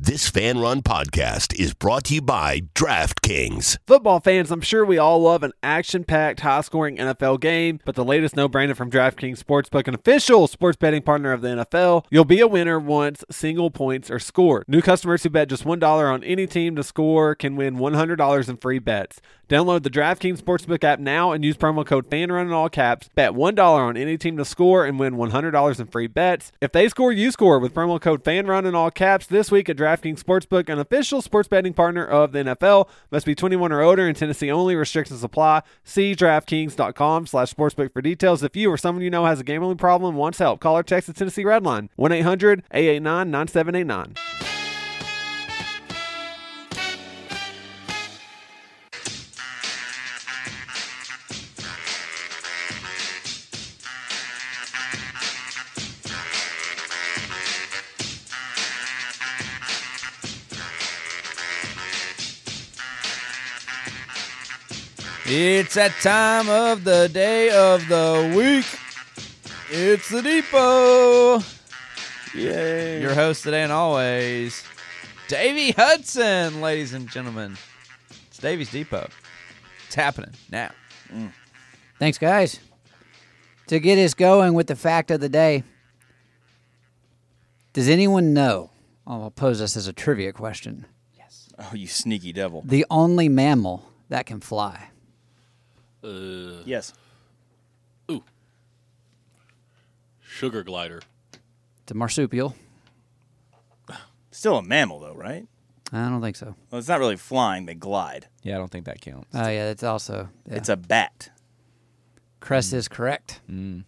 This Fan Run podcast is brought to you by DraftKings. Football fans, I'm sure we all love an action-packed, high-scoring NFL game, but the latest no-brainer from DraftKings Sportsbook, an official sports betting partner of the NFL, you'll be a winner once single points are scored. New customers who bet just $1 on any team to score can win $100 in free bets. Download the DraftKings Sportsbook app now and use promo code FANRUN in all caps. Bet $1 on any team to score and win $100 in free bets. If they score, you score with promo code FANRUN in all caps this week at DraftKings Sportsbook, an official sports betting partner of the NFL. Must be 21 or older in Tennessee only. Restrictions apply. See DraftKings.com/sportsbook for details. If you or someone you know has a gambling problem and wants help, call or text the Tennessee Redline, 1-800-889-9789. It's that time of the day of the week. It's the Depot. Yay. Your host today and always, Davey Hudson, ladies and gentlemen. It's Davey's Depot. It's happening now. Thanks, guys. To get us going with the fact of the day, does anyone know? I'll pose this as a trivia question. Yes. Oh, you sneaky devil. The only mammal that can fly. Yes. Ooh. Sugar glider. It's a marsupial. Still a mammal, though, right? I don't think so. Well, it's not really flying. They glide. Yeah, I don't think that counts. Oh, yeah, that's also. Yeah. It's a bat. Crest is correct.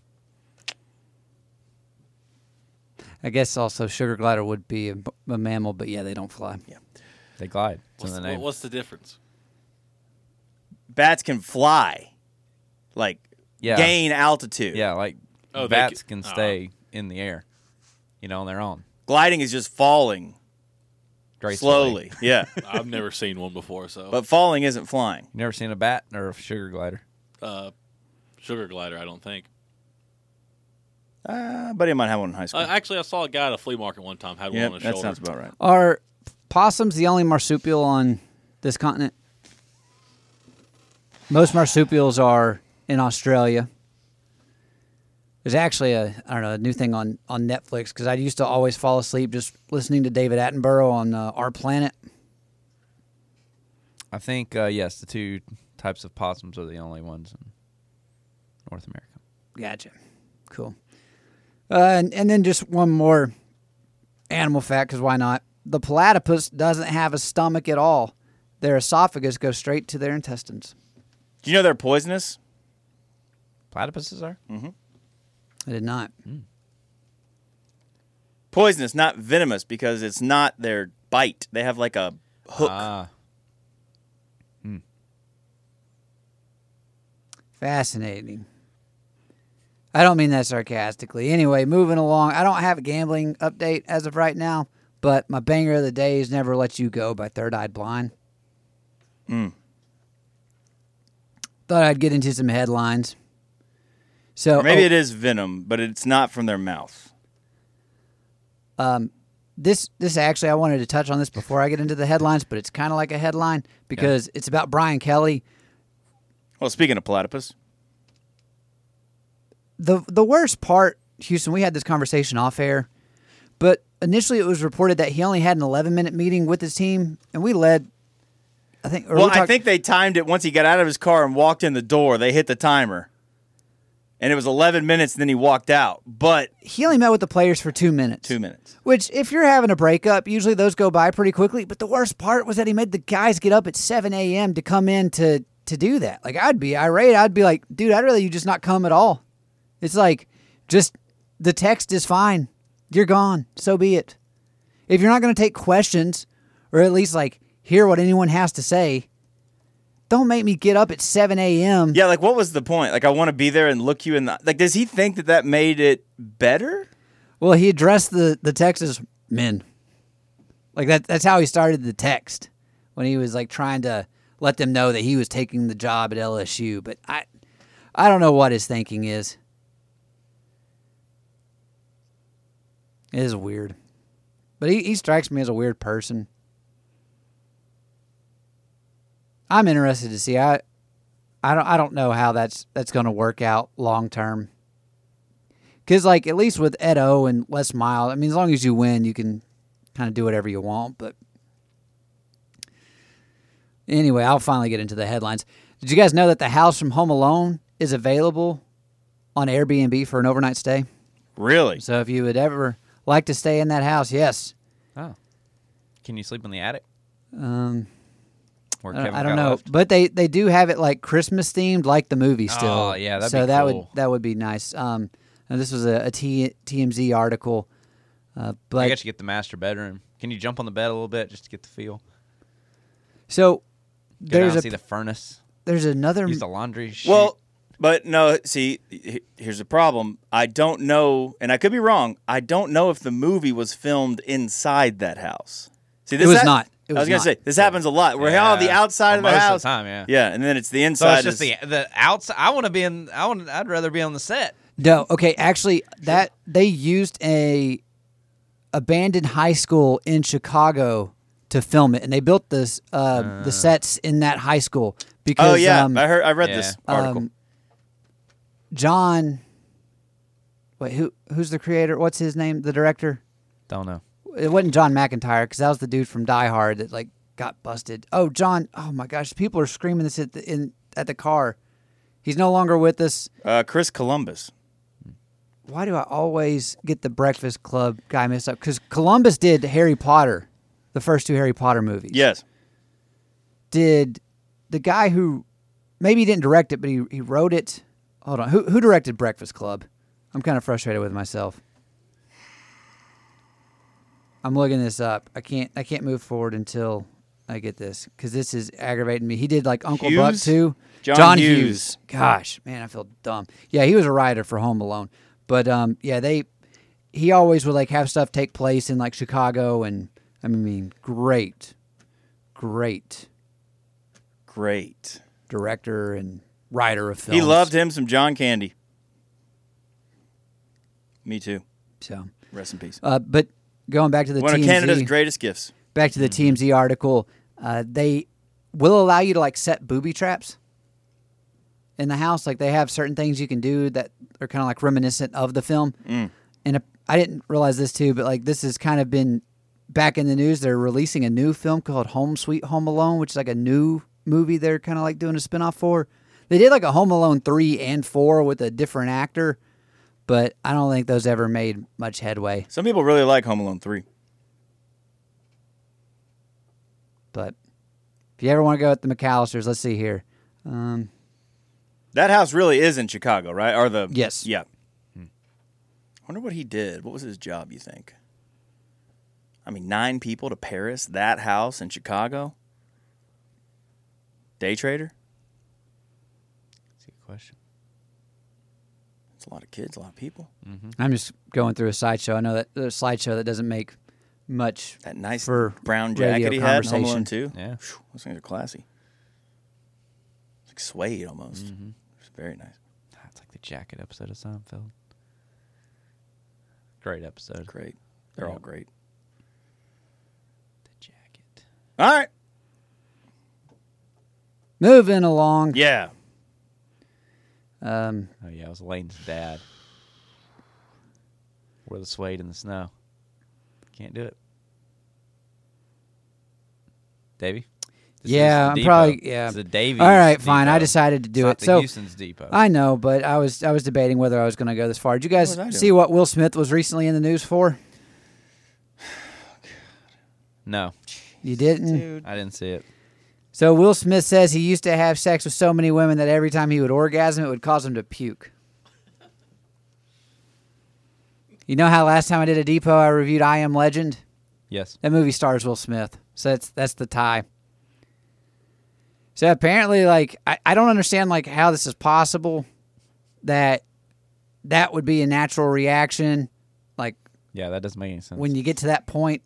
I guess also sugar glider would be a mammal, but yeah, they don't fly. Yeah. They glide. It's in the name. What's the difference? Bats can fly, like Yeah. gain altitude. Yeah, like Oh, they bats can- can stay in the air, on their own. Gliding is just falling Gracefully. slowly. Yeah. I've never seen one before, so. But falling isn't flying. You never seen a bat or a sugar glider? Sugar glider, I don't think. Buddy might have one in high school. Actually, I saw a guy at a flea market one time had yeah, one on his that shoulder. sounds about right. Are possums the only marsupial on this continent? Most marsupials are in Australia. There's actually a new thing on Netflix because I used to always fall asleep just listening to David Attenborough on Our Planet. I think, yes, the two types of possums are the only ones in North America. Gotcha. Cool. And then just one more animal fact, because why not? The platypus doesn't have a stomach at all. Their esophagus goes straight to their intestines. Do you know they're poisonous? Platypuses are? I did not. Poisonous, not venomous, because it's not their bite. They have like a hook. Fascinating. I don't mean that sarcastically. Anyway, moving along. I don't have a gambling update as of right now, but my banger of the day is Never Let You Go by Third Eye Blind. Thought I'd get into some headlines. So Or maybe it is venom, but it's not from their mouth. This actually, I wanted to touch on this before I get into the headlines, but it's kind of like a headline because it's about Brian Kelly. Well, speaking of platypus. The worst part, Houston, we had this conversation off air, but initially it was reported that he only had an 11-minute meeting with his team, and we led, I think. I think they timed it once he got out of his car and walked in the door. They hit the timer. And it was 11 minutes, and then he walked out. But he only met with the players for 2 minutes. 2 minutes. Which, if you're having a breakup, usually those go by pretty quickly. But the worst part was that he made the guys get up at 7 a.m. to come in to do that. Like, I'd be irate. I'd be like, dude, I'd rather you just not come at all. It's like, just the text is fine. You're gone. So be it. If you're not going to take questions, or at least, like, hear what anyone has to say, don't make me get up at 7 a.m. Yeah, like, what was the point? Like, I want to be there and look you in the... Like, does he think that made it better? Well, he addressed the text as men. Like, that's how he started the text, when he was, like, trying to let them know that he was taking the job at LSU. But I don't know what his thinking is. It is weird. But he strikes me as a weird person. I'm interested to see. I don't know how that's going to work out long term. Because, like, at least with Ed O and Les Miles, I mean, as long as you win, you can kind of do whatever you want. But anyway, I'll finally get into the headlines. Did you guys know that the house from Home Alone is available on Airbnb for an overnight stay? Really? So if you would ever like to stay in that house, yes. Oh. Can you sleep in the attic? Where I Kevin don't got know, left? but they do have it like Christmas themed, like the movie still. Oh, yeah, that'd so be that cool. would be nice. And this was a TMZ article, I but guess you get the master bedroom. Can you jump on the bed a little bit just to get the feel? so Go there's down and see the furnace. there's another. Use the laundry chute. Well, but no, see, here's the problem. I don't know, and I could be wrong. I don't know if the movie was filmed inside that house. See, this was not. It I was was going not. to say, this happens a lot. We're on the outside of the most house. of the time, yeah. Yeah, and then it's the So inside. it's just the outside. I want to be in. I'd rather be on the set. No, okay, actually, that they used a abandoned high school in Chicago to film it, and they built this the sets in that high school because Oh, yeah. I read Yeah. this article. John. Wait, who's the creator? What's his name? The director? Don't know. It wasn't John McIntyre because that was the dude from Die Hard that like got busted. Oh, John! Oh my gosh, people are screaming this at the car. He's no longer with us. Chris Columbus. Why do I always get the Breakfast Club guy mixed up? Because Columbus did Harry Potter, the first two Harry Potter movies. Yes. Did the guy who maybe he didn't direct it, but he wrote it? Hold on, who directed Breakfast Club? I'm kind of frustrated with myself. I'm looking this up. I can't move forward until I get this because this is aggravating me. He did like Uncle Buck Hughes? too. John Hughes. Gosh, man, I feel dumb. Yeah, he was a writer for Home Alone, but yeah, he always would like have stuff take place in like Chicago, and I mean, great director and writer of films. He loved him some John Candy. Me too. So, Rest in peace. but going back to the One of TMZ, Canada's greatest gifts. back to the TMZ article, they will allow you to like set booby traps in the house. Like they have certain things you can do that are kind of like reminiscent of the film. And I didn't realize this too, but like this has kind of been back in the news. They're releasing a new film called Home Sweet Home Alone, which is like a new movie they're kind of like doing a spinoff for. They did like a Home Alone 3 and 4 with a different actor, but I don't think those ever made much headway. Some people really like Home Alone 3. But if you ever want to go with the McAllisters, let's see here. That house really is in Chicago, right? Or the Yes. Yeah. I wonder what he did. What was his job, you think? I mean, 9 people to Paris, that house in Chicago? Day trader? That's a good question. It's a lot of kids, a lot of people. I'm just going through a slideshow. I know that the slideshow that doesn't make much That nice for brown radio jacket he had in Home conversation. Alone 2. Yeah. Whew, those things are classy. It's like suede almost. It's very nice. That's like the jacket episode of Seinfeld. Great episode. Great. They're Yeah. all great. The jacket. All right. Moving along. Yeah. Oh yeah, it was Layton's dad. Wore the suede in the snow. Can't do it. Davey? This Yeah, is the I'm depot. probably yeah. This is the Davies All right, fine. I depot. decided to do It's it. not the So Houston's depot. I know, but I was debating whether I was going to go this far. Did you guys What was I see doing? what Will Smith was recently in the news for? No, You didn't. Dude. I didn't see it. So Will Smith says he used to have sex with so many women that every time he would orgasm, it would cause him to puke. You know how last time I did a depot, I reviewed I Am Legend? Yes. That movie stars Will Smith. So that's the tie. So apparently, like, I don't understand, like, how this is possible that would be a natural reaction, like, Yeah, that doesn't make any sense. when you get to that point.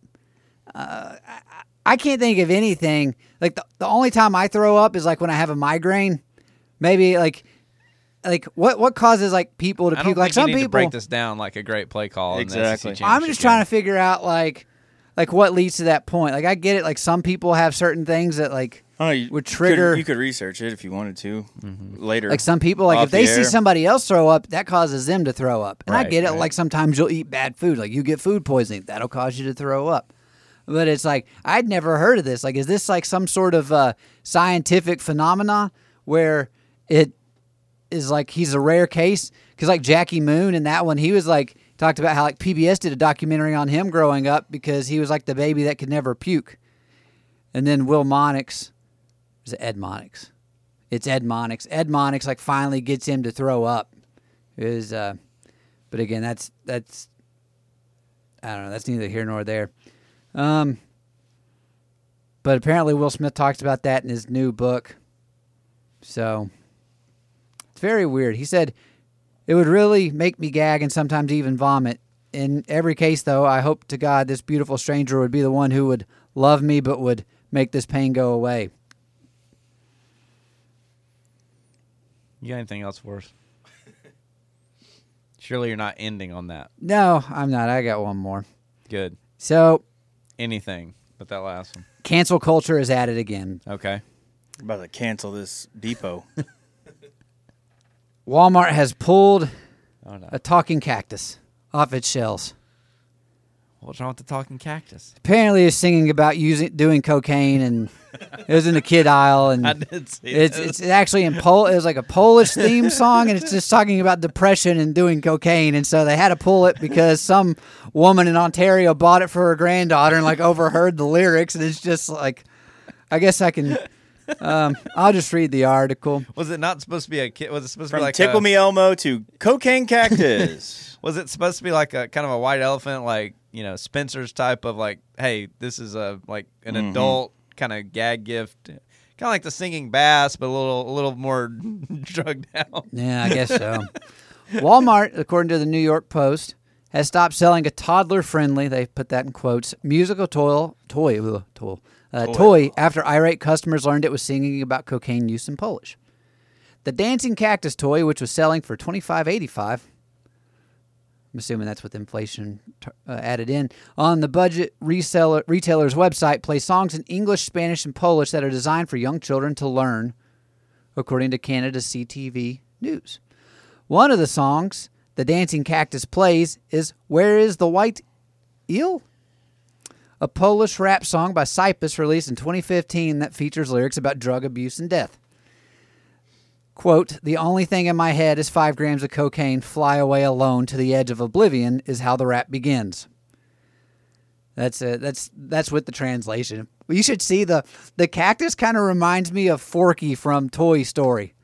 I can't think of anything. Like, the only time I throw up is, like, when I have a migraine. Maybe, like what causes, like, people to I puke? don't Like, think you some need to people... break this down like a great play call. Exactly. I'm just trying to figure out, like, like what leads to that point. Like I get it. Like some people have certain things that like I don't know, would trigger. You could research it if you wanted to later. Like some people, like off if they the see air. somebody else throw up, that causes them to throw up. And I Right, get it. right. Like sometimes you'll eat bad food. Like you get food poisoning, that'll cause you to throw up. But it's like I'd never heard of this. Like, is this like some sort of scientific phenomenon where it is like he's a rare case? Because like Jackie Moon in that one, he was like talked about how like PBS did a documentary on him growing up because he was like the baby that could never puke. And then Will Monix, is it Ed Monix? It's Ed Monix. Ed Monix like finally gets him to throw up. But again, that's I don't know. That's neither here nor there. But apparently Will Smith talks about that in his new book. So it's very weird. He said it would really make me gag and sometimes even vomit. In every case, though, I hope to God this beautiful stranger would be the one who would love me but would make this pain go away. You got anything else for us? Surely you're not ending on that. No, I'm not. I got one more. Good. So Anything but that last one. cancel culture is at it again. Okay. I'm about to cancel this depot. Walmart has pulled Oh no. a talking cactus off its shelves. What's wrong with the talking cactus? Apparently, it's singing about doing cocaine, and it was in the kid aisle, and I did see it's actually in it was like a Polish theme song, and it's just talking about depression and doing cocaine, and so they had to pull it because some woman in Ontario bought it for her granddaughter and like overheard the lyrics, and it's just like, I guess I can. I'll just read the article. Was it not supposed to be a kid? Was it supposed to From be like Tickle Me Elmo to Cocaine Cactus. Was it supposed to be like a kind of a white elephant, like Spencer's type of like, hey, this is an adult kind of gag gift, kind of like the singing bass, but a little more drugged out. Yeah, I guess so. Walmart, according to the New York Post, has stopped selling a toddler-friendly, they put that in quotes, musical toy after irate customers learned it was singing about cocaine use in Polish. The dancing cactus toy, which was selling for $25.85, I'm assuming that's with inflation added in, on the budget retailer's website, plays songs in English, Spanish, and Polish that are designed for young children to learn, according to Canada's CTV News. One of the songs the dancing cactus plays is Where is the White Eel? A Polish rap song by Cyprus released in 2015 that features lyrics about drug abuse and death. Quote, the only thing in my head is 5 grams of cocaine, fly away alone to the edge of oblivion is how the rap begins. That's it. That's with the translation. You should see the cactus kind of reminds me of Forky from Toy Story.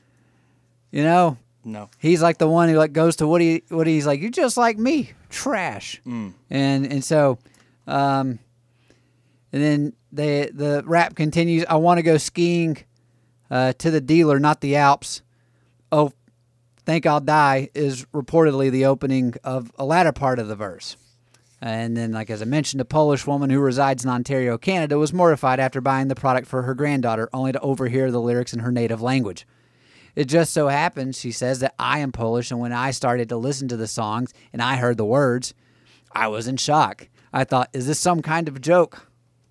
No. He's like the one who like goes to Woody's like, you're just like me, trash. And so and then the rap continues, I want to go skiing to the dealer, not the Alps. Oh, think I'll die is reportedly the opening of a latter part of the verse. And then, like as I mentioned, a Polish woman who resides in Ontario, Canada, was mortified after buying the product for her granddaughter, only to overhear the lyrics in her native language. It just so happens, she says, that I am Polish, and when I started to listen to the songs and I heard the words, I was in shock. I thought, is this some kind of joke?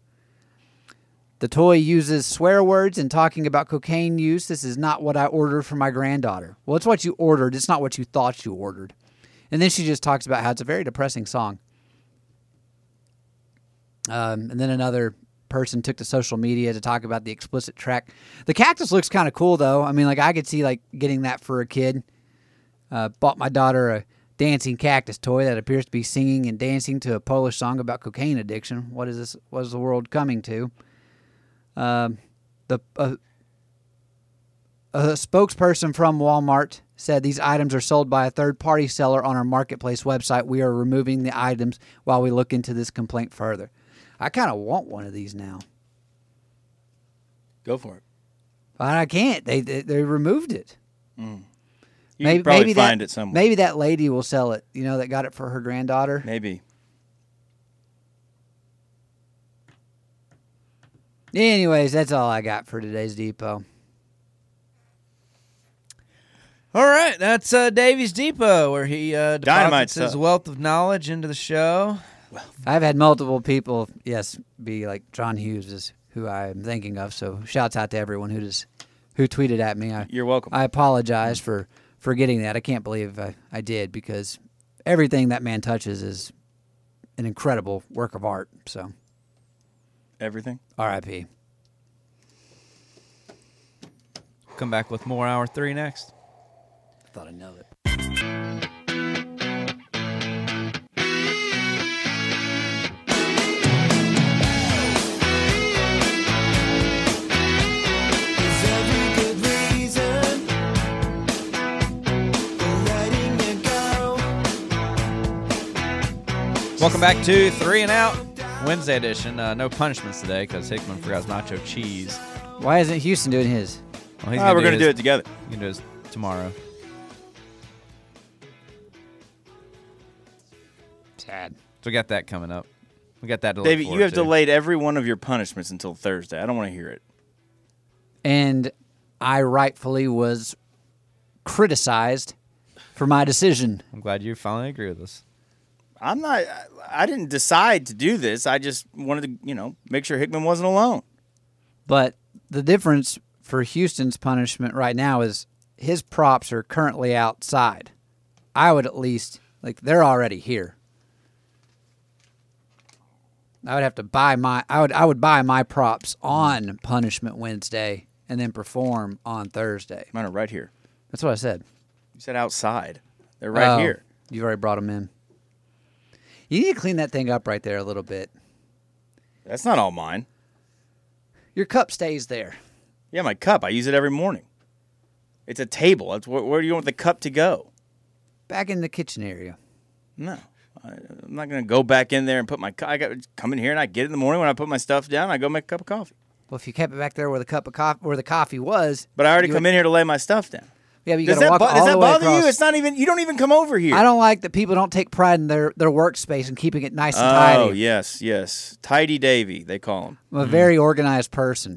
The toy uses swear words and talking about cocaine use. This is not what I ordered for my granddaughter. Well, it's what you ordered. It's not what you thought you ordered. And then she just talks about how it's a very depressing song. And then another person took to social media to talk about the explicit track. The cactus looks kind of cool, though. I mean, like I could see like getting that for a kid. Bought my daughter a dancing cactus toy that appears to be singing and dancing to a Polish song about cocaine addiction. What is this? What is the world coming to? A spokesperson from Walmart said these items are sold by a third-party seller on our marketplace website. We are removing the items while we look into this complaint further. I kind of want one of these now. Go for it. But I can't. They removed it. You can probably find it somewhere. Maybe that lady will sell it, that got it for her granddaughter. Maybe. Anyways, that's all I got for today's Depot. All right, that's Davy's Depot, where he Dynamite deposits his stuff. wealth of knowledge into the show. I've had multiple people, yes, be like John Hughes is who I'm thinking of. So shouts out to everyone who tweeted at me. You're welcome. I apologize for getting that. I can't believe I did, because everything that man touches is an incredible work of art. So Everything. R.I.P. Come back with more Hour 3 next. Thought I know it. Welcome back to 3 and Out, Wednesday edition. No punishments today because Hickman forgot his nacho cheese. Why isn't Houston doing his? Well, We're going to do it together. He's going to do it tomorrow. Sad. So we got that coming up. We got that to look David, forward you have to. delayed every one of your punishments until Thursday. I don't want to hear it. And I rightfully was criticized for my decision. I'm glad you finally agree with us. I didn't decide to do this. I just wanted to, make sure Hickman wasn't alone. But the difference for Houston's punishment right now is his props are currently outside. I would at least, they're already here. I would have to buy I would buy my props on Punishment Wednesday and then perform on Thursday. Mine are right here. That's what I said. You said outside. They're right here. You've already brought them in. You need to clean that thing up right there a little bit. That's not all mine. Your cup stays there. Yeah, my cup. I use it every morning. It's a table. That's where do you want the cup to go? Back in the kitchen area. No. I'm not going to go back in there and put my cup. I got to come in here and I get it in the morning when I put my stuff down. I go make a cup of coffee. Well, if you kept it back there where the cup of coffee, where the coffee was. But I already come in here to lay my stuff down. Yeah, but you Does got to that, walk all does the that way bother across. you? It's not even. You don't even come over here. I don't like that people don't take pride in their workspace and keeping it nice and Oh, tidy. yes. Tidy Davy, they call him. I'm a very organized person.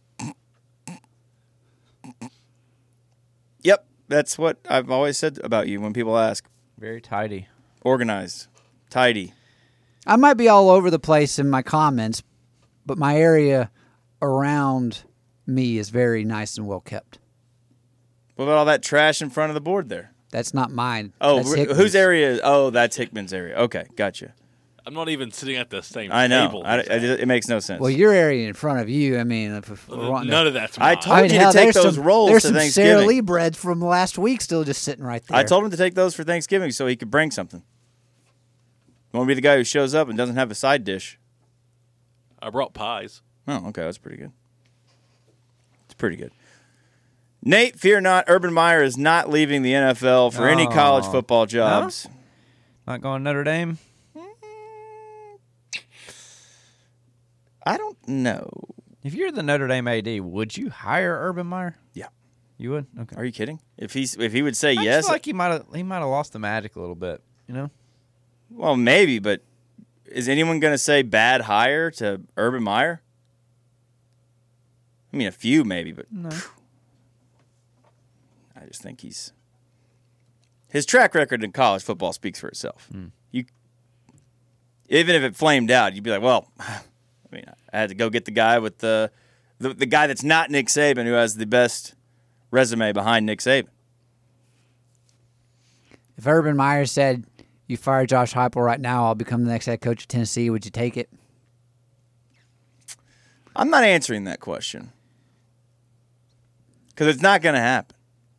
Yep, that's what I've always said about you when people ask. Very tidy. Organized, tidy. I might be all over the place in my comments, but my area around me is very nice and well kept. What about all that trash in front of the board there? That's not mine. Oh, That's Hickman's. whose area is? Oh, that's Hickman's area. Okay, gotcha. I'm not even sitting at the same I know. table. It makes no sense. Well, your area in front of you, I mean, if we're wanting None to, of that's mine. I told you to take there's those rolls There's to some Thanksgiving. Sara Lee bread from last week still just sitting right there. I told him to take those for Thanksgiving so he could bring something. You want to be the guy who shows up and doesn't have a side dish? I brought pies. Oh, okay, that's pretty good. It's pretty good. Nate, fear not, Urban Meyer is not leaving the NFL for any college football jobs. Not going Notre Dame? I don't know. If you're the Notre Dame AD, would you hire Urban Meyer? Yeah. You would? Okay. Are you kidding? If he would say I yes, just feel like he might have lost the magic a little bit, you know? well, maybe, but is anyone going to say bad hire to Urban Meyer? I mean, a few maybe, but No. I just think his track record in college football speaks for itself. You, even if it flamed out, you'd be like, well, I mean, I had to go get the guy with the guy that's not Nick Saban, who has the best resume behind Nick Saban. If Urban Meyer said, you fire Josh Heupel right now, I'll become the next head coach of Tennessee, would you take it? I'm not answering that question because it's not going to happen.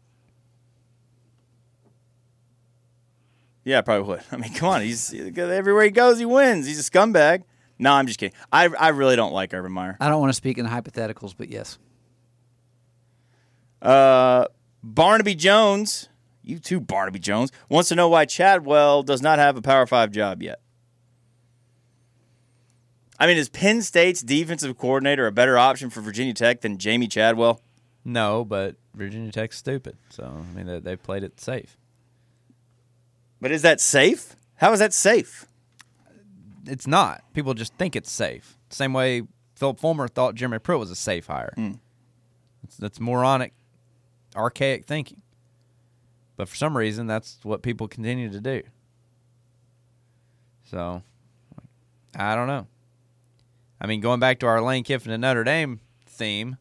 Yeah, I probably would. I mean, come on. He's everywhere he goes, he wins. He's a scumbag. No, I'm just kidding. I really don't like Urban Meyer. I don't want to speak in hypotheticals, but yes. Barnaby Jones, you too, Barnaby Jones, wants to know why Chadwell does not have a Power 5 job yet. I mean, is Penn State's defensive coordinator a better option for Virginia Tech than Jamie Chadwell? No, but Virginia Tech's stupid. So, I mean, they played it safe. But is that safe? How is that safe? It's not. People just think it's safe. Same way Philip Fulmer thought Jeremy Pruitt was a safe hire. That's moronic, archaic thinking. But for some reason, that's what people continue to do. So, I don't know. I mean, going back to our Lane Kiffin and Notre Dame theme,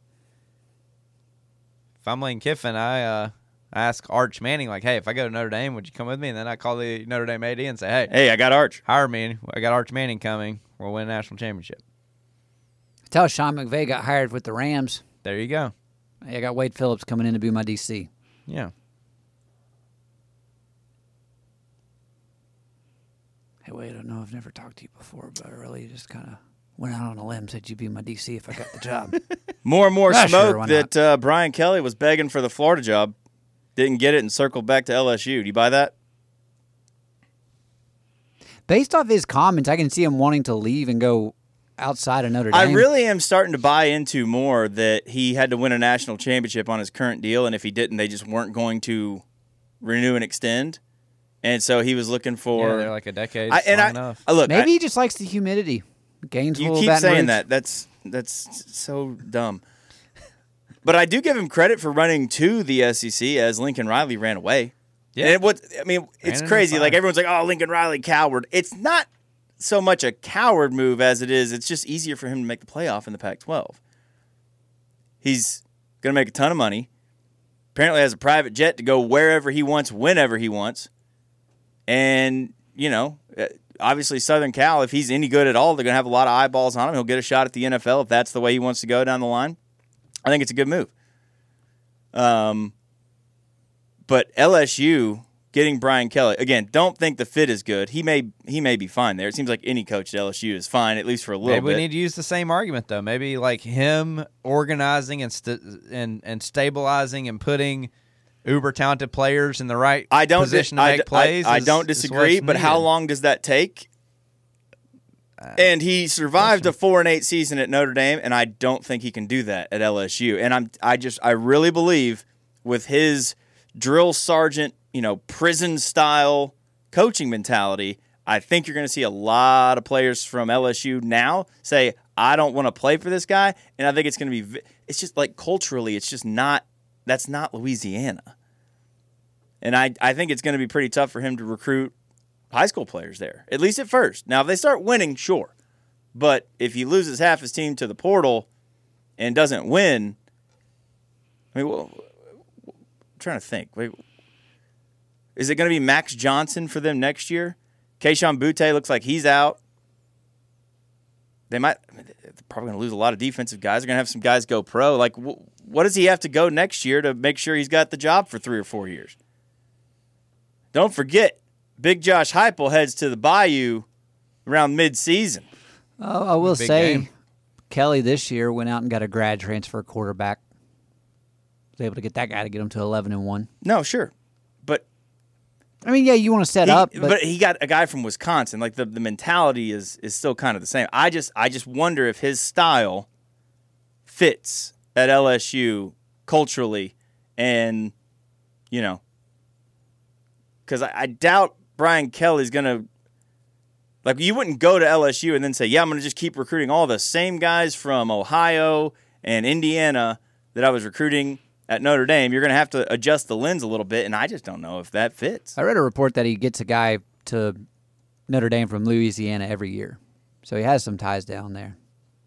if I'm Lane Kiffin, I ask Arch Manning, like, hey, if I go to Notre Dame, would you come with me? And then I call the Notre Dame AD and say, Hey, I got Arch. hire me. I got Arch Manning coming. We'll win a national championship. Tell Sean McVay got hired with the Rams. There you go. Hey, I got Wade Phillips coming in to be my DC. Yeah. Hey, Wade, I know I've never talked to you before, but I really just kind of went out on a limb, said you'd be my DC if I got the job. More and more Ah, sure, smoke why that Brian Kelly was begging for the Florida job. Didn't get it and circled back to LSU. Do you buy that? Based off his comments, I can see him wanting to leave and go outside of Notre Dame. I really am starting to buy into more that he had to win a national championship on his current deal, and if he didn't, they just weren't going to renew and extend. And so he was looking for. Yeah, they're like a decade. Enough. Look, Maybe he just likes the humidity. Gainesville, you keep Baton saying Rouge. that. That's so dumb. But I do give him credit for running to the SEC as Lincoln Riley ran away. Yeah. And it's Ran crazy. in Like fire. everyone's like, "Oh, Lincoln Riley, coward." It's not so much a coward move as it is. It's just easier for him to make the playoff in the Pac-12. He's going to make a ton of money. Apparently has a private jet to go wherever he wants, whenever he wants. And, obviously Southern Cal, if he's any good at all, they're going to have a lot of eyeballs on him. He'll get a shot at the NFL if that's the way he wants to go down the line. I think it's a good move. But LSU getting Brian Kelly, again, don't think the fit is good. He may be fine there. It seems like any coach at LSU is fine, at least for a little Maybe bit. we need to use the same argument though. Maybe like him organizing and stabilizing and putting uber talented players in the right position to make plays. I is- don't is disagree, what's but how needed. long does that take? And he survived a 4-8 season at Notre Dame, and I don't think he can do that at LSU. And I really believe with his drill sergeant, prison style coaching mentality, I think you're going to see a lot of players from LSU now say, I don't want to play for this guy. And I think it's going to be, it's just like culturally, it's just not, that's not Louisiana. And I think it's going to be pretty tough for him to recruit high school players there, at least at first. Now, if they start winning, sure. But if he loses half his team to the portal and doesn't win, I'm trying to think. Wait, is it going to be Max Johnson for them next year? Keishon Butte looks like he's out. They're probably going to lose a lot of defensive guys. They're going to have some guys go pro. Like, what does he have to go next year to make sure he's got the job for 3 or 4 years? Don't forget, Big Josh Heupel heads to the Bayou around mid-season. I will Big say, game. Kelly this year went out and got a grad transfer quarterback. Was able to get that guy to get him to 11-1. No, sure. But I mean, yeah, you want to set up, but he got a guy from Wisconsin. Like the mentality is still kind of the same. I just wonder if his style fits at LSU culturally, and because I doubt Brian Kelly's gonna, like, you wouldn't go to LSU and then say, yeah, I'm gonna just keep recruiting all the same guys from Ohio and Indiana that I was recruiting at Notre Dame. You're gonna have to adjust the lens a little bit, and I just don't know if that fits. I read a report that he gets a guy to Notre Dame from Louisiana every year. So he has some ties down there.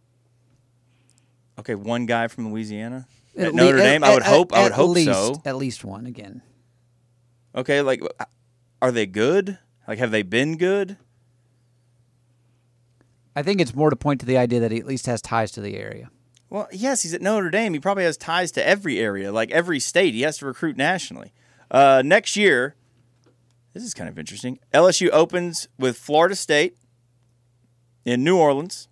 Okay, one guy from Louisiana at At Notre le- Dame. at- I would hope at least, so. At least one again. Okay, like, are they good? Like, have they been good? I think it's more to point to the idea that he at least has ties to the area. Well, yes, he's at Notre Dame. He probably has ties to every area, like every state. He has to recruit nationally. Next year, this is kind of interesting. LSU opens with Florida State in New Orleans.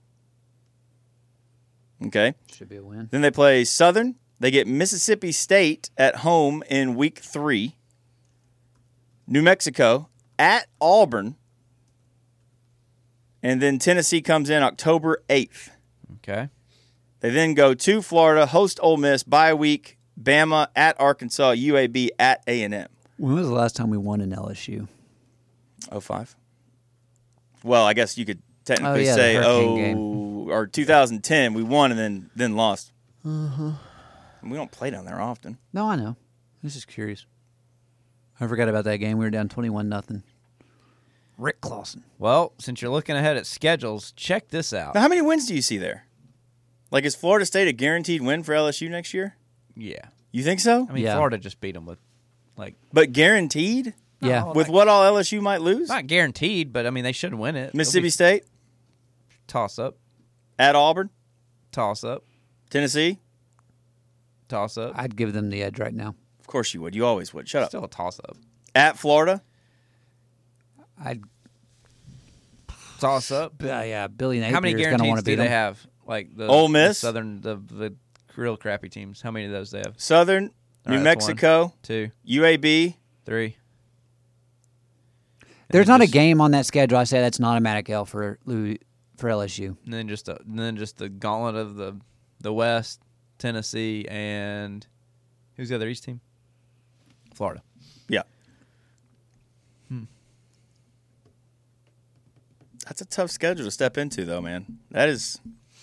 Okay. Should be a win. Then they play Southern. They get Mississippi State at home in week 3. New Mexico at Auburn. And then Tennessee comes in October 8th. Okay. They then go to Florida, host Ole Miss, bye week, Bama at Arkansas, UAB at A&M. When was the last time we won in LSU? 05. Well, I guess you could technically the say Hurricane or 2010 we won and then lost. We don't play down there often. No, I know. I was just curious. I forgot about that game. We were down 21-0. Rick Clausen. Well, since you're looking ahead at schedules, check this out. Now, how many wins do you see there? Like, is Florida State a guaranteed win for LSU next year? Yeah. You think so? I mean, Yeah. Florida just beat them with, like, But guaranteed? Yeah. Oh, With what all LSU might lose? not guaranteed, but I mean, they should win it. Mississippi It'll State? be toss up, At Auburn? toss up, Tennessee? toss up. I'd give them the edge right now. Of course you would. You always would. Shut up. Still a toss up. At Florida? I'd Toss up. yeah, Billy Napier How many is going to want guarantees to beat do they them. have? Like the Ole Miss? the Southern, the real crappy teams. How many of those they have? Southern? All New right, that's Mexico? 2, UAB? 3. There's And not a just- game on that schedule. I say that's an automatic L for LSU. And then just the gauntlet of the West, Tennessee, and who's the other East team? Florida. Yeah. That's a tough schedule to step into, though, man. That's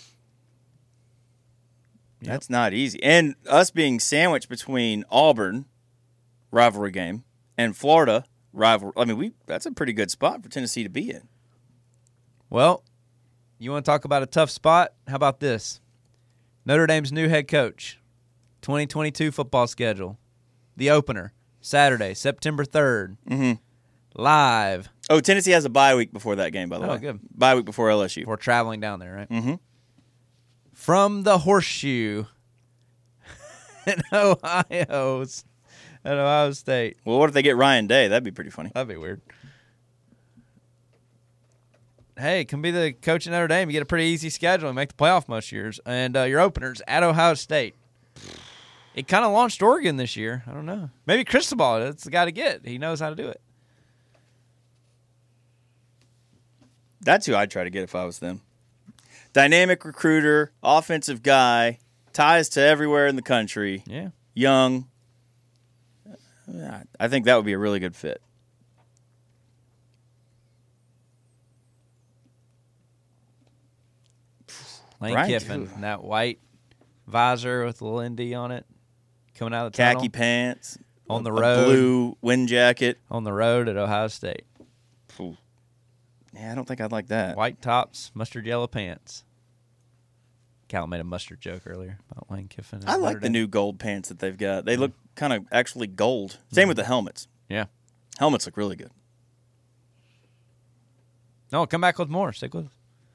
not easy. And us being sandwiched between Auburn, rivalry game, and Florida, rivalry. I mean, that's a pretty good spot for Tennessee to be in. Well, you want to talk about a tough spot? How about this? Notre Dame's new head coach, 2022 football schedule. The opener, Saturday, September 3rd. Mm-hmm. Live. Oh, Tennessee has a bye week before that game, by the way. Oh, good. Bye week before LSU. We're traveling down there, right? Mm-hmm. From the Horseshoe in Ohio State. Well, what if they get Ryan Day? That'd be pretty funny. That'd be weird. Hey, can be the coach of Notre Dame. You get a pretty easy schedule and make the playoff most years. And your openers at Ohio State. It kind of launched Oregon this year. I don't know. Maybe Cristobal. That's the guy to get. He knows how to do it. That's who I'd try to get if I was them. Dynamic recruiter, offensive guy, ties to everywhere in the country, Yeah. young. I think that would be a really good fit. Lane Brian, Kiffin. ooh. That white visor with the little ND on it. Coming out of the Khaki tunnel. pants, On the a road. blue wind jacket. On the road at Ohio State. Ooh. Yeah, I don't think I'd like that. White tops, mustard yellow pants. Cal made a mustard joke earlier about Lane Kiffin. and I like Notre the Dame. new gold pants that they've got. They look kind of actually gold. Same with the helmets. Yeah. Helmets look really good. No, come back with more. Stick with us.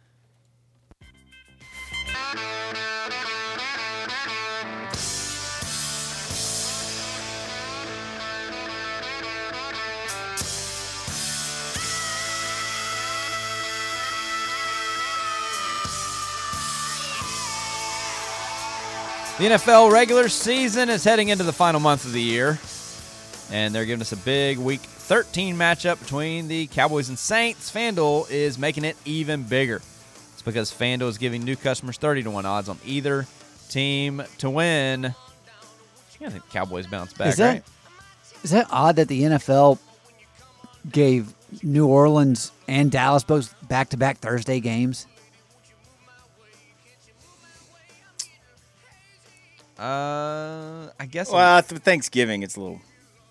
The NFL regular season is heading into the final month of the year, and they're giving us a big Week 13 matchup between the Cowboys and Saints. FanDuel is making it even bigger. It's because FanDuel is giving new customers 30-1 odds on either team to win. I think the Cowboys bounce back, right? Is that odd that the NFL gave New Orleans and Dallas both back-to-back Thursday games? I guess. Well, Thanksgiving, it's a little.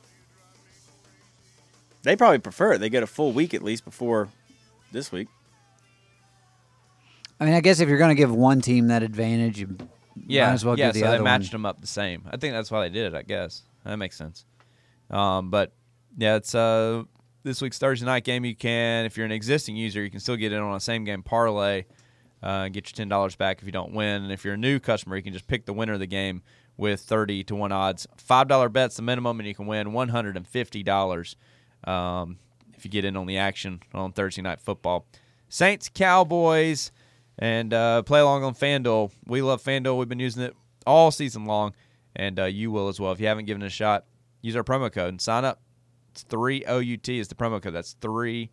They probably prefer it. They get a full week at least before this week. I mean, I guess if you're going to give one team that advantage, you might as well give the so other they matched one. them up the same. I think that's why they did it, I guess. That makes sense. But, yeah, it's this week's Thursday night game. You can, if you're an existing user, you can still get in on a same-game parlay, get your $10 back if you don't win. And if you're a new customer, you can just pick the winner of the game with 30-1 odds. $5 bet's the minimum, and you can win $150 if you get in on the action on Thursday Night Football. Saints, Cowboys, and play along on FanDuel. We love FanDuel. We've been using it all season long, and you will as well. If you haven't given it a shot, use our promo code and sign up. It's 3OUT is the promo code. That's 3OUT,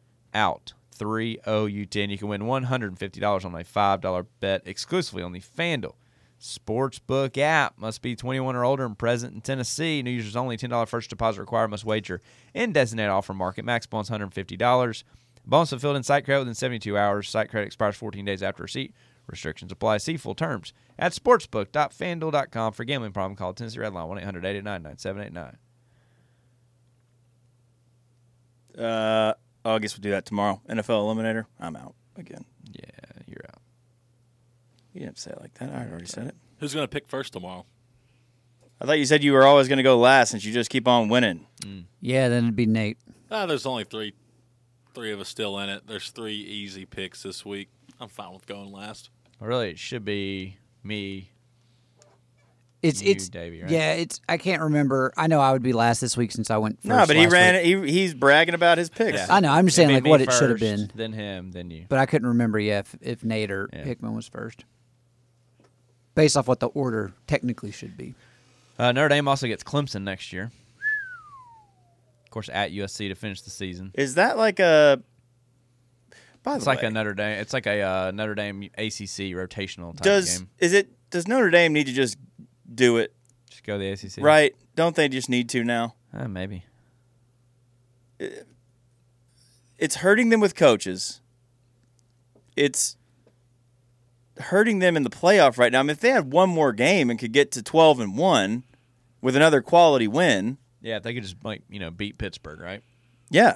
3OUT, and you can win $150 on a $5 bet exclusively on the FanDuel Sportsbook app. Must be 21 or older and present in Tennessee. New users only. $10 first deposit required. Must wager in designated offer market. Max bonus $150. Bonus fulfilled in site credit within 72 hours. Site credit expires 14 days after receipt. Restrictions apply. See full terms at sportsbook.fanduel.com. For gambling problem, call Tennessee Red Line 1-800-889-9789. I guess we'll do that tomorrow. NFL Eliminator. I'm out again. Yeah, you're out. You didn't say it like that. I already said it. Who's going to pick first tomorrow? I thought you said you were always going to go last since you just keep on winning. Yeah, then it'd be Nate. There's only three of us still in it. There's 3 easy picks this week. I'm fine with going last. Really, it should be me. It's Davey, right? Yeah, I can't remember. I know I would be last this week since I went first. No, but he last ran. week. He's bragging about his picks. Yeah. I know. I'm just saying It'd like be what me it should have first, been. Then him, then you. But I couldn't remember if Nate or Yeah. Hickman was first. Based off what the order technically should be. Notre Dame also gets Clemson next year. Of course, at USC to finish the season. Is that like a? By It's the like way, a Notre Dame. It's like a Notre Dame ACC rotational type game. Does Notre Dame need to just do it Just go to the ACC. right? Don't they just need to now? Maybe. It's hurting them with coaches. It's hurting them in the playoff right now. I mean, if they had one more game and could get to 12-1 with another quality win, Yeah, if they could just beat Pittsburgh, right? yeah.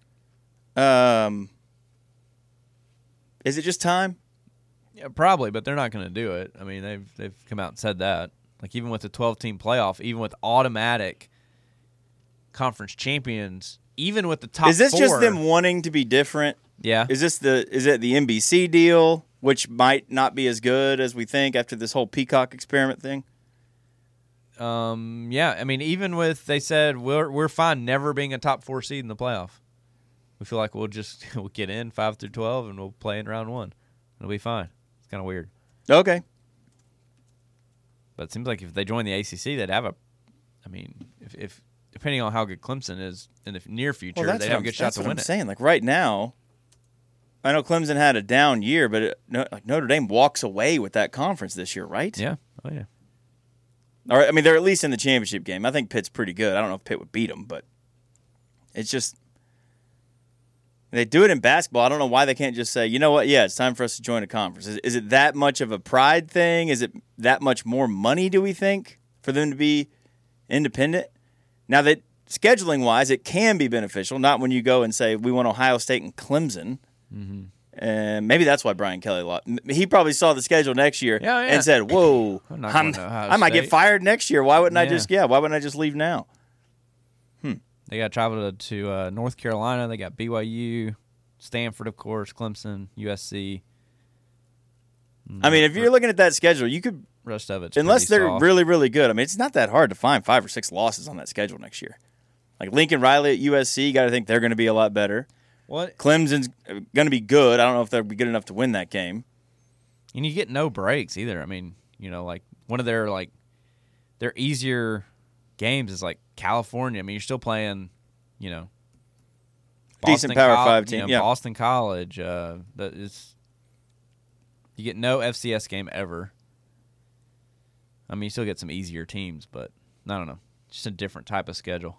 Is it just time? Yeah, probably, but they're not going to do it. I mean, they've come out and said that. Like even with the 12-team playoff, even with automatic conference champions, even with the top Is this four, just them wanting to be different? Yeah. Is it the NBC deal, which might not be as good as we think after this whole Peacock experiment thing? Yeah. I mean, even with they said we're fine never being a top 4 seed in the playoff. We feel like we'll get in 5 through 12 and we'll play in round 1. It'll be fine. It's kind of weird, Okay. but it seems like if they join the ACC, they'd have a. I mean, if depending on how good Clemson is in the near future, they'd have a good shot to win I'm it. saying. Like right now, I know Clemson had a down year, but Notre Dame walks away with that conference this year, right? Yeah. Oh yeah. All right. I mean, they're at least in the championship game. I think Pitt's pretty good. I don't know if Pitt would beat them, but it's just they do it in basketball. I don't know why they can't just say, you know what? Yeah, it's time for us to join a conference. Is it that much of a pride thing? Is it that much more money? Do we think for them to be independent? Now that scheduling wise, it can be beneficial. Not when you go and say we want Ohio State and Clemson. Mm-hmm. And maybe that's why Brian Kelly lost. He probably saw the schedule next year Yeah. and said, "Whoa, I'm not going to Ohio I might get State." fired next year. Why wouldn't I Yeah. Why wouldn't I just leave now?" They got to travel to North Carolina. They got BYU, Stanford, of course, Clemson, USC. I mean, if you're looking at that schedule, you could, Rest of it's unless pretty they're soft. really, really good. I mean, it's not that hard to find 5 or 6 losses on that schedule next year. Like Lincoln Riley at USC, you got to think they're going to be a lot better. What? Clemson's going to be good. I don't know if they'll be good enough to win that game. And you get no breaks either. I mean, like one of their easier games is like California. I mean, you're still playing, Decent Boston Power 5 team, yeah. Boston College. That is, you get no FCS game ever. I mean, you still get some easier teams, but I don't know, just a different type of schedule.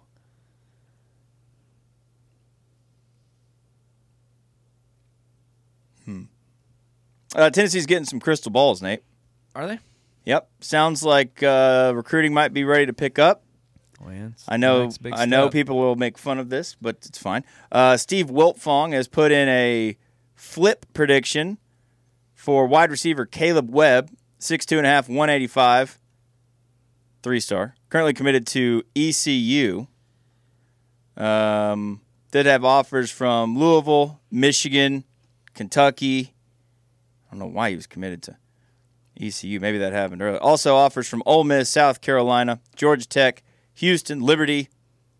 Tennessee's getting some crystal balls, Nate. Are they? Yep. Sounds like recruiting might be ready to pick up. Wins. I know Next big I know step. people will make fun of this, but it's fine. Steve Wiltfong has put in a flip prediction for wide receiver Caleb Webb, 6'2.5", 185, 3-star. Currently committed to ECU. Did have offers from Louisville, Michigan, Kentucky. I don't know why he was committed to ECU. Maybe that happened earlier. Also offers from Ole Miss, South Carolina, Georgia Tech, Houston, Liberty,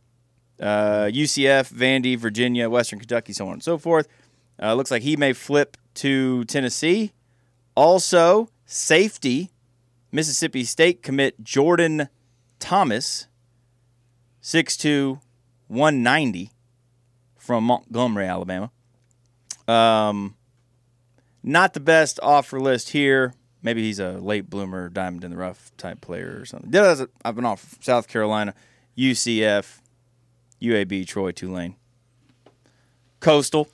UCF, Vandy, Virginia, Western Kentucky, so on and so forth. Looks like he may flip to Tennessee. Also, safety, Mississippi State commit Jordan Thomas, 6'2", 190, from Montgomery, Alabama. Not the best offer list here. Maybe he's a late bloomer, diamond in the rough type player or something. I've been off South Carolina, UCF, UAB, Troy, Tulane, Coastal.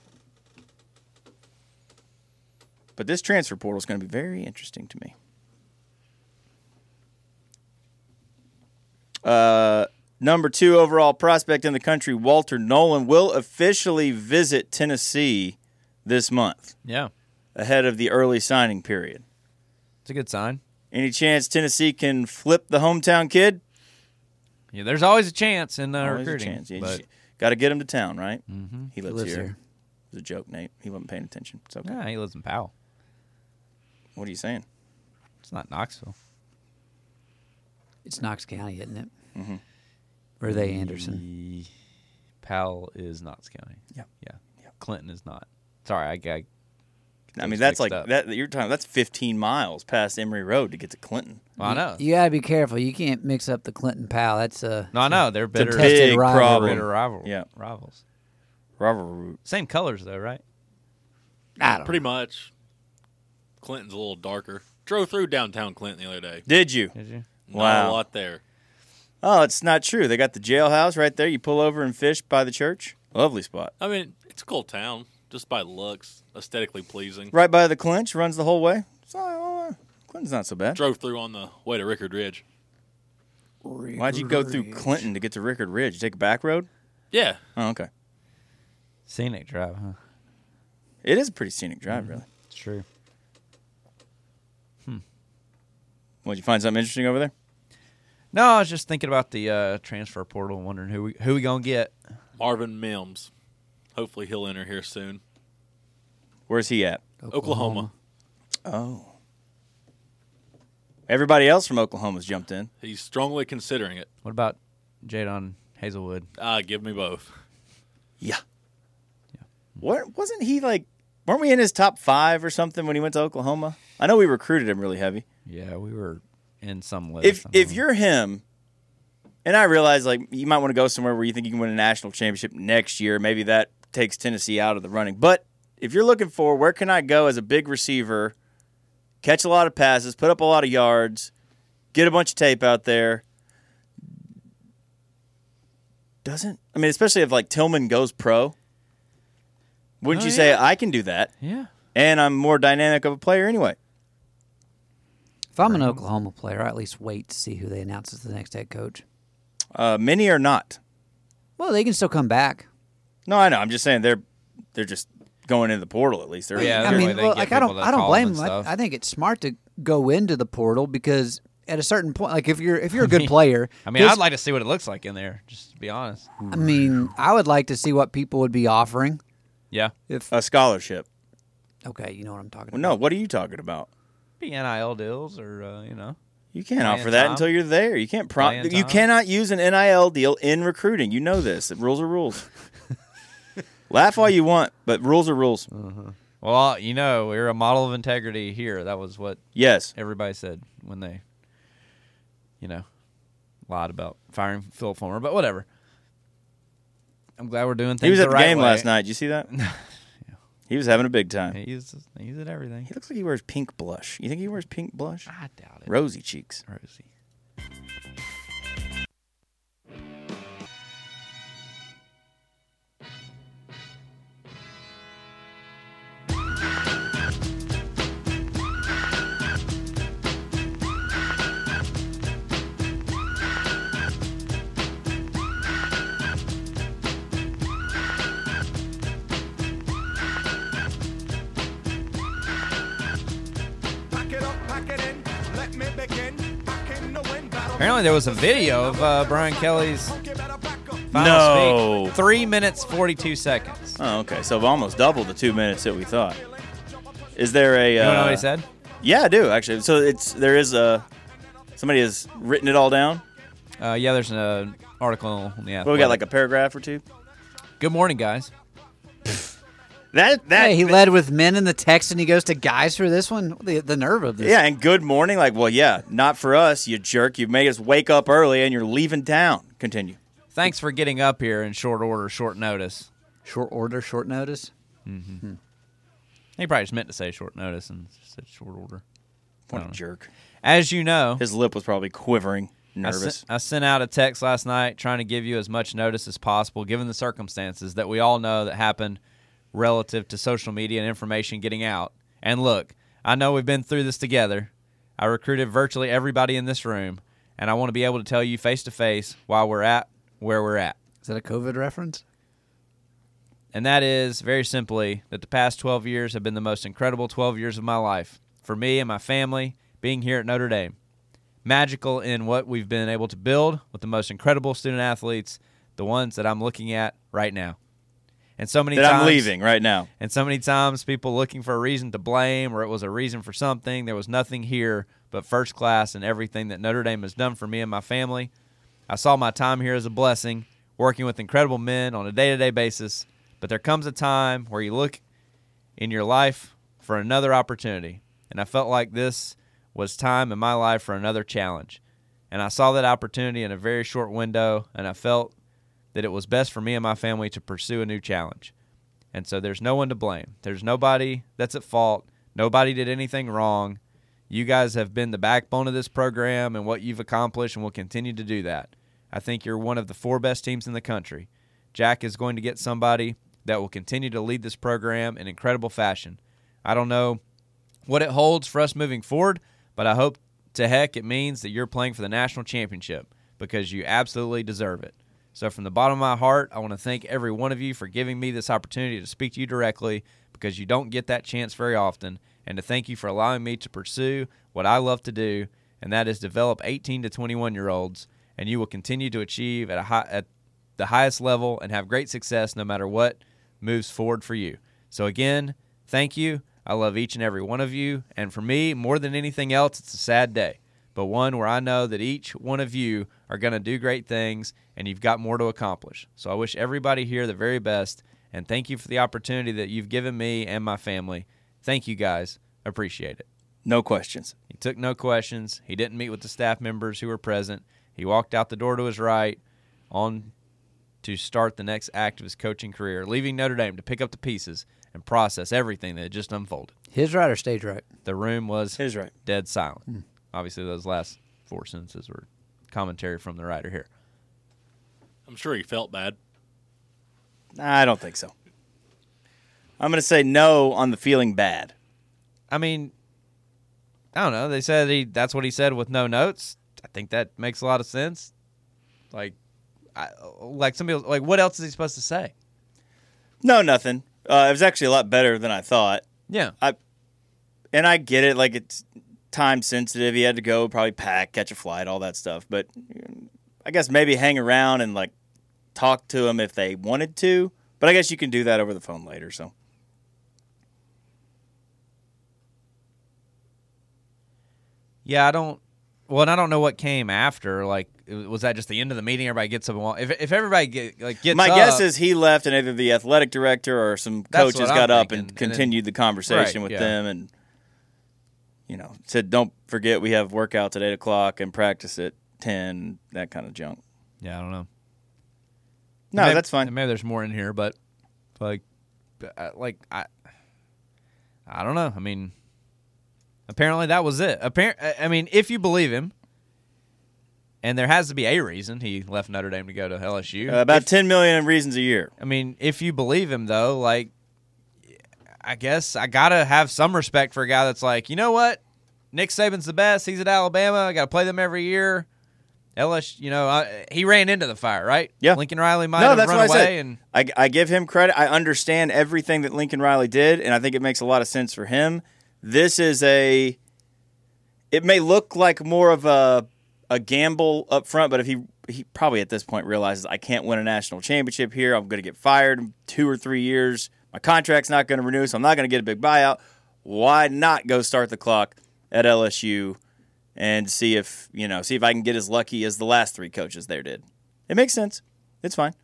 But this transfer portal is going to be very interesting to me. number 2 overall prospect in the country, Walter Nolan, will officially visit Tennessee this month Yeah, ahead of the early signing period. it's a good sign. Any chance Tennessee can flip the hometown kid? Yeah, there's always a chance in Always recruiting. a chance. You but, got to get him to town, right? mm-hmm. He lives here. It was a joke, Nate. He wasn't paying attention. It's okay. Yeah, he lives in Powell. What are you saying? It's not Knoxville. It's Knox County, isn't it? Mm-hmm. Or are they Anderson? Powell is Knox County. Yep. Yeah. Yep. Clinton is not. Sorry, I I mean, things that's mixed like up. that. You're talking. That's 15 miles past Emory Road to get to Clinton. Well, I know. You gotta be careful. You can't mix up the Clinton Powell. That's No, I know. They're bitter, contested big rivalry. problem. bitter Yeah. rivals. Robert. Same colors, though, right? I don't Pretty much. Clinton's a little darker. Drove through downtown Clinton the other day. Did you? Did you? Not Wow. a lot there. Oh, it's not true. They got the jailhouse right there. You pull over and fish by the church. Lovely spot. I mean, it's a cool town, just by looks, aesthetically pleasing. Right by the clinch. Runs the whole way. Clinton's not so bad. Drove through on the way to Rickard Ridge. Why'd you go through Clinton to get to Rickard Ridge? You take a back road? Yeah. Oh, okay. Scenic drive, huh? It is a pretty scenic drive, really. It's true. Did you find something interesting over there? No, I was just thinking about the transfer portal and wondering who we going to get. Marvin Mims. Hopefully he'll enter here soon. Where's he at? Oklahoma. Oh. Everybody else from Oklahoma's jumped in. He's strongly considering it. What about Jadon Hazelwood? Give me both. Yeah. What wasn't he like? Weren't we in his top 5 or something when he went to Oklahoma? I know we recruited him really heavy. Yeah, we were in some list. If you're him, and I realize like you might want to go somewhere where you think you can win a national championship next year, maybe that takes Tennessee out of the running. But if you're looking for where can I go as a big receiver, catch a lot of passes, put up a lot of yards, get a bunch of tape out there, especially if like Tillman goes pro, wouldn't Oh, you say yeah. I can do that? yeah, And I'm more dynamic of a player anyway. If I'm an Oklahoma player, I at least wait to see who they announce as the next head coach. Many are not. Well, they can still come back. No, I know. I'm just saying they're just going into the portal at least. Yeah, I that's mean, why they well, get like I people don't to call blame them them. and stuff. I think it's smart to go into the portal because at a certain point, like if you're a good player, I mean, 'cause- I'd like to see what it looks like in there, just to be honest. I mean, I would like to see what people would be offering. Yeah. If A scholarship. okay, you know what I'm talking Well, about. no, what are you talking about? Be NIL deals or, You can't Playing offer that time. until you're there. You can't Playing you time. cannot use an NIL deal in recruiting. You know this. The rules are rules. Laugh all you want, but rules are rules. Well, we're a model of integrity here. That was what Yes. everybody said when they, lied about firing Philip Fulmer, but whatever. I'm glad we're doing things He was at the the right game way. last night. Did you see that? He was having a big time. He's at everything. He looks like he wears pink blush. You think he wears pink blush? I doubt it. Rosy cheeks. Rosie. Apparently, there was a video of Brian Kelly's final No. speak. 3 minutes, 42 seconds. Oh, okay. So I've almost doubled the 2 minutes that we thought. Is there a? You want to know what he said? Yeah, I do actually. So somebody has written it all down. Yeah, there's an article on the app. Well, we got like a paragraph or two. Good morning, guys. That Hey, he led with men in the text, and he goes to guys for this one. The nerve of this. Yeah, and good morning. Like, well, yeah, not for us, you jerk. You made us wake up early, and you're leaving town. Continue. Thanks for getting up here in short order, short notice. Short order, short notice. He probably just meant to say short notice and said short order. What I a don't know. jerk. As you know, His lip was probably quivering, nervous. I sent out a text last night trying to give you as much notice as possible, given the circumstances that we all know that happened relative to social media and information getting out. And look, I know we've been through this together. I recruited virtually everybody in this room, and I want to be able to tell you face to face why we're at where we're at. Is that a COVID reference? And that is, very simply, that the past 12 years have been the most incredible 12 years of my life. For me and my family, being here at Notre Dame. Magical in what we've been able to build with the most incredible student athletes, the ones that I'm looking at right now. And so many times I'm leaving right now. And so many times people looking for a reason to blame, or it was a reason for something. There was nothing here but first class and everything that Notre Dame has done for me and my family. I saw my time here as a blessing, working with incredible men on a day-to-day basis. But there comes a time where you look in your life for another opportunity. And I felt like this was time in my life for another challenge. And I saw that opportunity in a very short window, and I felt that it was best for me and my family to pursue a new challenge. And so there's no one to blame. There's nobody that's at fault. Nobody did anything wrong. You guys have been the backbone of this program and what you've accomplished, and will continue to do that. I think you're one of the 4 best teams in the country. Jack is going to get somebody that will continue to lead this program in incredible fashion. I don't know what it holds for us moving forward, but I hope to heck it means that you're playing for the national championship, because you absolutely deserve it. So from the bottom of my heart, I want to thank every one of you for giving me this opportunity to speak to you directly, because you don't get that chance very often, and to thank you for allowing me to pursue what I love to do, and that is develop 18 to 21-year-olds, and you will continue to achieve at the highest level and have great success no matter what moves forward for you. So again, thank you. I love each and every one of you, and for me, more than anything else, it's a sad day, but one where I know that each one of you are going to do great things, and you've got more to accomplish. So I wish everybody here the very best, and thank you for the opportunity that you've given me and my family. Thank you, guys. Appreciate it. No questions. He took no questions. He didn't meet with the staff members who were present. He walked out the door to his right on to start the next act of his coaching career, leaving Notre Dame to pick up the pieces and process everything that had just unfolded. His right or stage right? The room was His right. dead silent. Obviously, those last 4 sentences were commentary from the writer here. I'm sure he felt bad. I don't think so. I'm going to say no on the feeling bad. I mean, I don't know. They said that's what he said with no notes. I think that makes a lot of sense. Like some people, like, what else is he supposed to say? No, nothing. It was actually a lot better than I thought. Yeah. And I get it. Like, it's time sensitive. He had to go, probably pack, catch a flight, all that stuff. But I guess maybe hang around and, like, talk to him if they wanted to. But I guess you can do that over the phone later, so. Yeah, I don't know what came after. Like, was that just the end of the meeting? Everybody gets up and walk. If everybody gets My up, guess is he left, and either the athletic director or some That's coaches what I'm got up thinking. and continued the conversation Right, with yeah. them, and said, "Don't forget we have workouts at 8 o'clock and practice at 10." That kind of junk. Yeah, I don't know. No, Maybe- that's fine. Maybe there's more in here, but I don't know. I mean, apparently that was it. I mean, if you believe him, and there has to be a reason he left Notre Dame to go to LSU. About 10 million reasons a year. I mean, if you believe him, though, like, I guess I got to have some respect for a guy that's like, you know what? Nick Saban's the best. He's at Alabama. I got to play them every year. LSU, he ran into the fire, right? Yeah. Lincoln Riley might have that's run what I away. said. And I give him credit. I understand everything that Lincoln Riley did, and I think it makes a lot of sense for him. This is it may look like more of a gamble up front, but if he probably at this point realizes I can't win a national championship here, I'm going to get fired in 2 or 3 years. My contract's not going to renew, so I'm not going to get a big buyout. Why not go start the clock at LSU and see if I can get as lucky as the last 3 coaches there did? It makes sense. It's fine.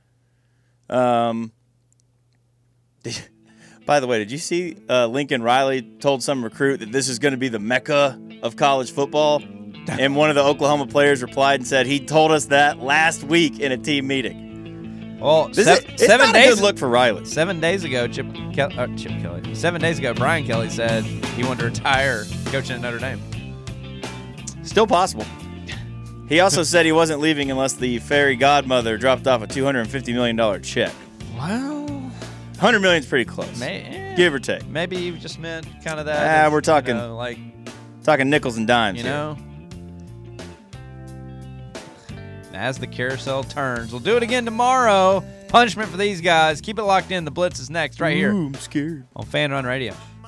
By the way, did you see Lincoln Riley told some recruit that this is going to be the Mecca of college football? And one of the Oklahoma players replied and said, he told us that last week in a team meeting. well, It's 7 not days a good look for Riley. 7 days ago, Chip Kelly. 7 days ago, Brian Kelly said he wanted to retire coaching at Notre Dame. Still possible. He also said he wasn't leaving unless the fairy godmother dropped off a $250 million check. Well, $100 million is pretty close. Give or take. maybe you just meant kind of that. We're talking like, talking nickels and dimes you here. know. as the carousel turns. We'll do it again tomorrow. Punishment for these guys. Keep it locked in. The Blitz is next right here Ooh, I'm scared. on Fan Run Radio.